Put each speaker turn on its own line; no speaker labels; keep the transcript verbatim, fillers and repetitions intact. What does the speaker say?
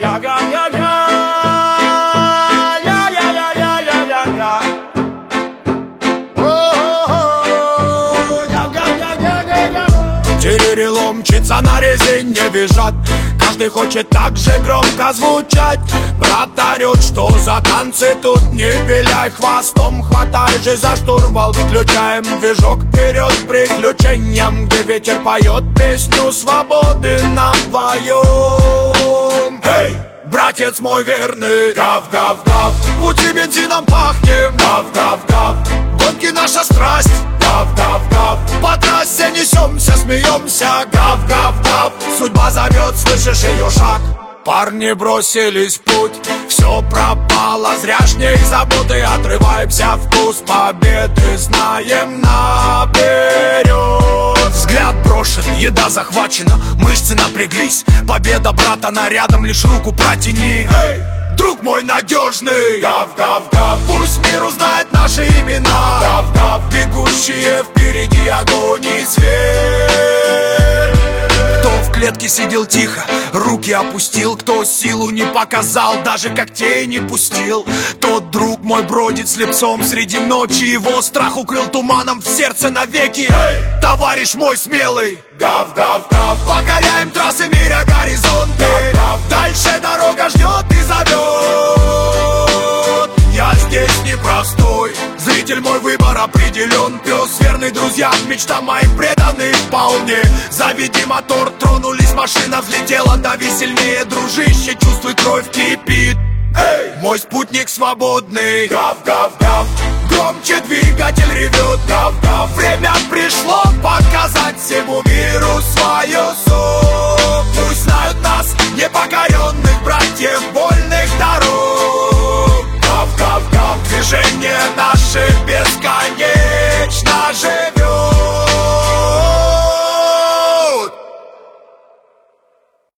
Теререло мчится на резине, визжат. Каждый хочет так же громко звучать. Брат орёт, что за танцы тут не виляй хвостом. Хватай же за штурвал, выключаем движок. Вперед к приключениям, где ветер поет песню свободы нам вдвоем. Эй, братец мой верный, гав-гав-гав, пути бензином пахнем, гав-гав-гав. Гонки наша страсть, гав-гав-гав. По трассе несемся, смеемся, гав-гав-гав. Судьба зовет, слышишь ее шаг. Парни бросились в путь, все пропало, зряшней заботы. Отрываемся, вкус победы знаем наперед. Взгляд брошен, еда захвачена, мышцы напряглись. Победа брата, она рядом, лишь руку протяни. Эй, друг мой надежный, гав-гав-гав. Пусть мир узнает наши имена, гав-гав. Бегущие впереди огонь и свет. Кто в клетке сидел тихо, руки опустил. Кто силу не показал, даже когтей не пустил. Тот друг мой бродит слепцом среди ночи. Его страх укрыл туманом в сердце навеки. Эй, товарищ мой смелый, гав-гав-гав. Покоряем трассы, миря горизонты, гав-гав. Дальше дорога ждет и зовет. Я здесь непростой, зритель мой выбор определен. Пес верный друзьям, мечтам моим преданный вполне. Заведи мотор, тронулись, машина взлетела. Дави сильнее, дружище, чувствуй, кровь кипит. Эй, мой спутник свободный, гав-гав-гав. Громче двигатель ревет, гав-гав. Время пришло показать всему миру свою суть.